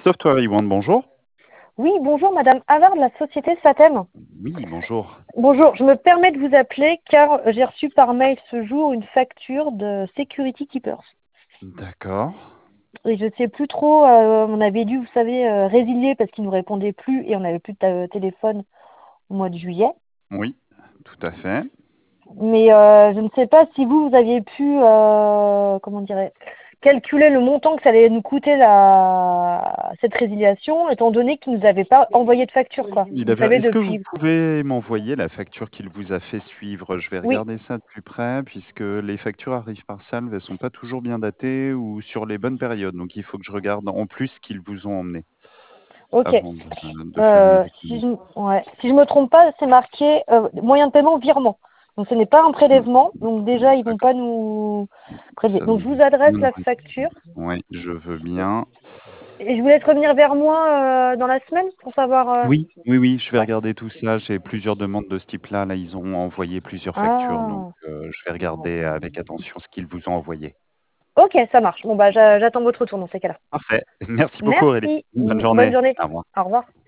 Software One, bonjour. Oui, bonjour Madame Havard de la société Satem. Oui, bonjour. Bonjour, je me permets de vous appeler car j'ai reçu par mail ce jour une facture de Security Keepers. D'accord. Et je ne sais plus trop, on avait dû, vous savez, résilier parce qu'il ne nous répondait plus et on n'avait plus de téléphone au mois de juillet. Oui, tout à fait. Mais je ne sais pas si vous aviez pu, comment dirais, calculer le montant que ça allait nous coûter cette résiliation, étant donné qu'il ne nous avait pas envoyé de facture, quoi. Vous savez, Est-ce que vous depuis. pouvez m'envoyer la facture qu'il vous a fait suivre? Je vais Oui, regarder ça de plus près, puisque les factures arrivent par salve, elles sont pas toujours bien datées ou sur les bonnes périodes. Donc il faut que je regarde en plus ce qu'ils vous ont emmené ok. avant de faire une Si réclamation. je me trompe pas, c'est marqué moyen de paiement virement. Donc ce n'est pas un prélèvement. Donc déjà, ils vont D'accord. pas nous prélever. Ça Donc me je vous adresse donne la raison. facture Oui, je veux bien. et je vous laisse revenir vers moi dans la semaine pour savoir. Oui, oui, oui, je vais Ouais. regarder tout ça. J'ai plusieurs demandes de ce type-là. Là, ils ont envoyé plusieurs factures, donc Ah. je vais regarder avec attention ce qu'ils vous ont envoyé. Ok, ça marche. Bon bah j'attends votre retour dans ces cas-là. Parfait. Merci beaucoup Aurélie. Merci. Bonne Bonne journée. journée. Au revoir. Au revoir.